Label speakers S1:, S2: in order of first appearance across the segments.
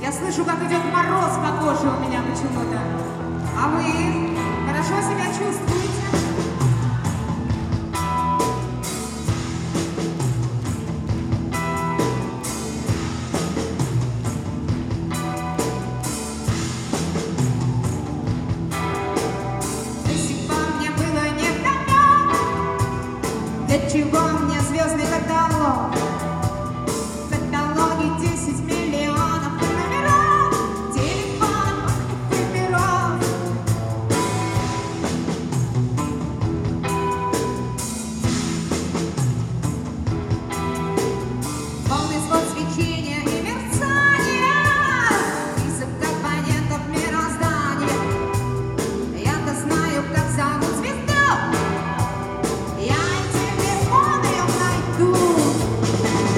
S1: Я слышу, как идет мороз по коже у меня почему-то. А вы хорошо себя чувствуете? До сих пор мне было невдомёк, для чего мне звездный каталог. В каталоге 10 миллионов номеров, телефонов и перов. Полный свод свечения и мерцания, список компонентов мироздания. Я-то знаю, как зовут звезду, я и телефон ее найду.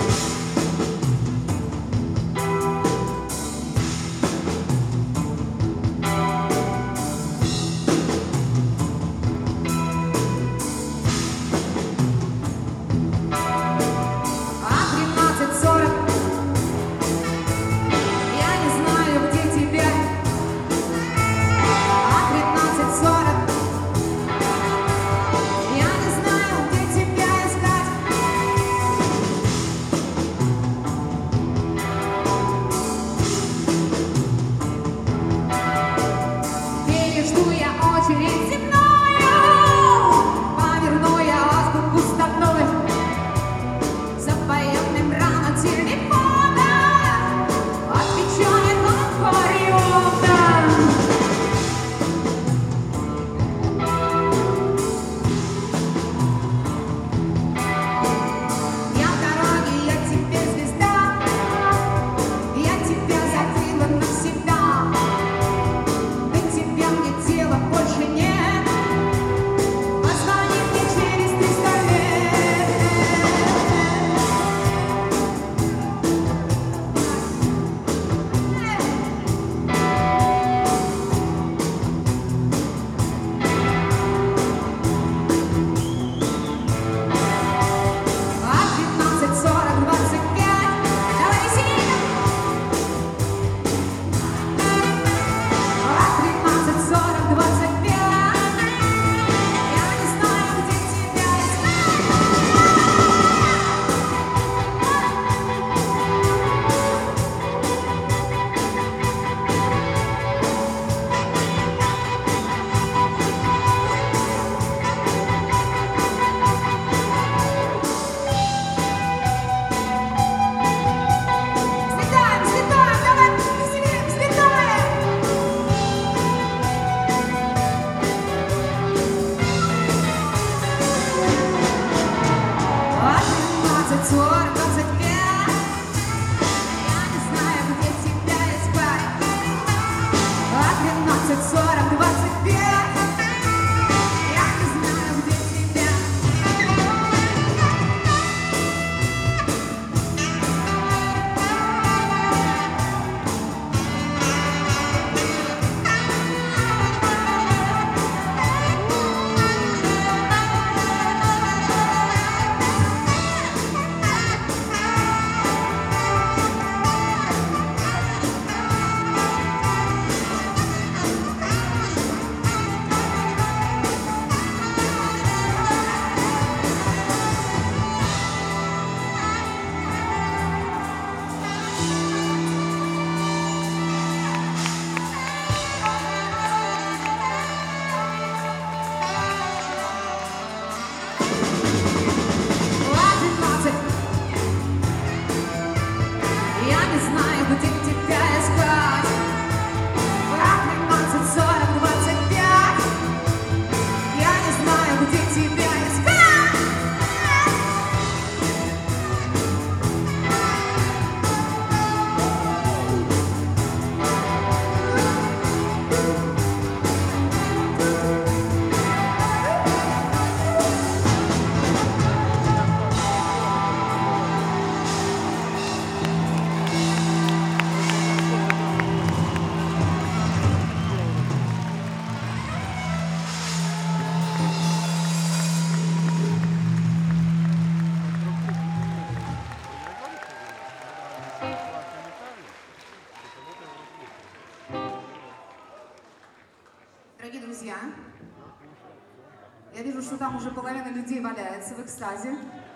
S1: вижу, что там уже половина людей валяется в экстазе.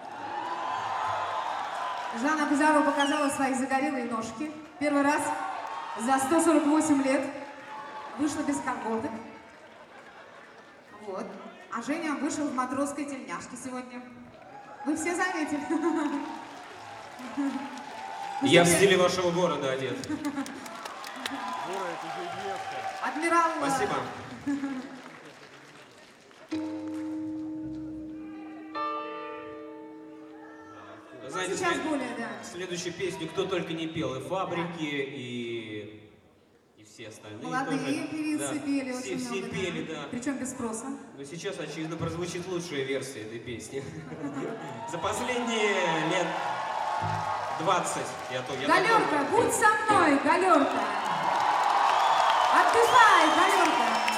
S1: Жанна Базарова показала свои загорелые ножки. Первый раз за 148 лет вышла без колготок. Вот. А Женя вышел в матросской тельняшке сегодня. Вы все заметили?
S2: Я в стиле вашего города одет.
S1: Адмирал...
S2: Спасибо. Знаете,
S1: Сейчас более, да.
S2: Следующую песню кто только не пел. И Фабрики, и все остальные
S1: Молодые
S2: тоже.
S1: певицы пели очень
S2: все
S1: много.
S2: пели, да.
S1: Причем без спроса.
S2: Но сейчас, очевидно, прозвучит лучшая версия этой песни. За последние лет 20.
S1: Галерка, будь со мной, Галерка. Отдыхай, Галерка.